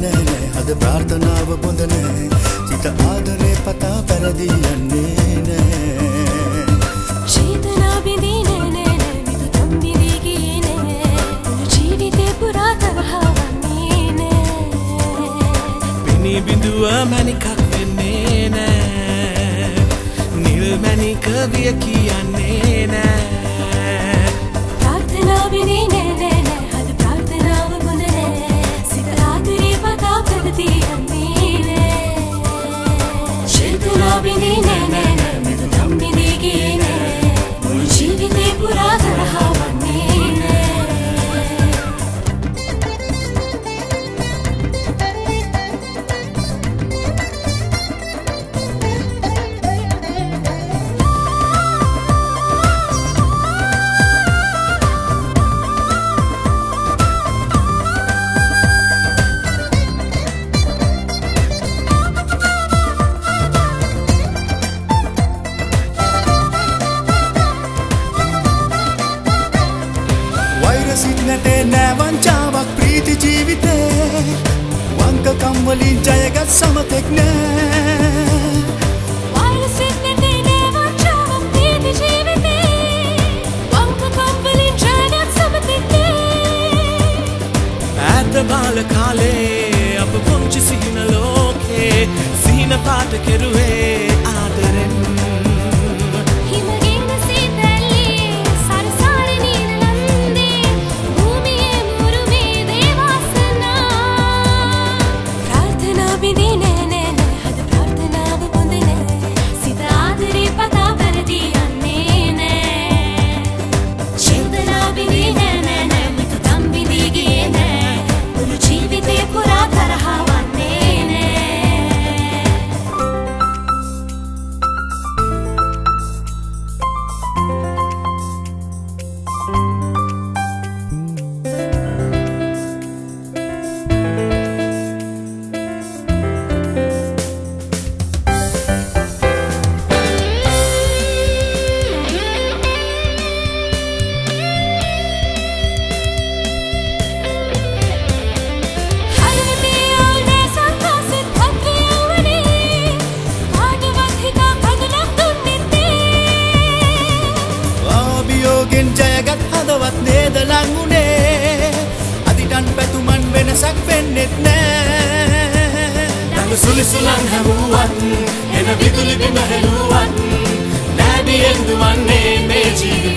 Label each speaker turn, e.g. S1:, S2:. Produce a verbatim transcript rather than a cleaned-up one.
S1: නෑ නෑ හද ප්‍රාර්ථනාව බොඳ නෑ සිත ආදරේ පතා පැරදී යන්නේ නෑ
S2: චේතනා බිඳී නෑ නෑ නෑ විදු තම් බිඳී ගියේ නෑ ජීවිතේ පුරා තරහවන්නේ නෑ
S3: පිනි බිඳුව මණිකක් වෙන්නේ නෑ නිල් මණික විය කියන්නේ නෑ
S2: ප්‍රාර්ථනා බිඳී නෑ නෑ නෑ හද ප්‍රාර්ථනාව බොඳ නෑ සිත ආදරේ පතා පැරදී යන්නේ නෑ චේතනා බිඳී නෑ නෑ නෑ විදු තම් බිඳී ගියේ නෑ මුළු ජීවිතේ පුරා තරහවන්නේ නෑ
S1: සිත් නැටේ නෑ වංචාවක් ප්‍රීති ජීවිතේ වංකකම් වලින් ජයගත් සමතෙක් නෑ
S2: වෛරසිත් නැටේ නෑ වංචාවක් ප්‍රීති ජීවිතේ වංකකම් වලින් ජයගත් සමතෙක් නෑ
S3: ඈත බාල කාලේ අප පුංචි සිහින ලෝකේ සිහින පාට කෙරුවේ ආදරෙන්
S1: ජයගත් හදවත් නේද ලංගුනේ අදිටන් පැතුමන් වෙනසක් වෙන්නෙත් නෑ
S3: දඟ සුලිසුලන් හැමුවත් එන විදුලි බිම හෙළුවත් නෑදියෙන් දුවන්නේ මේ ජීවිතේ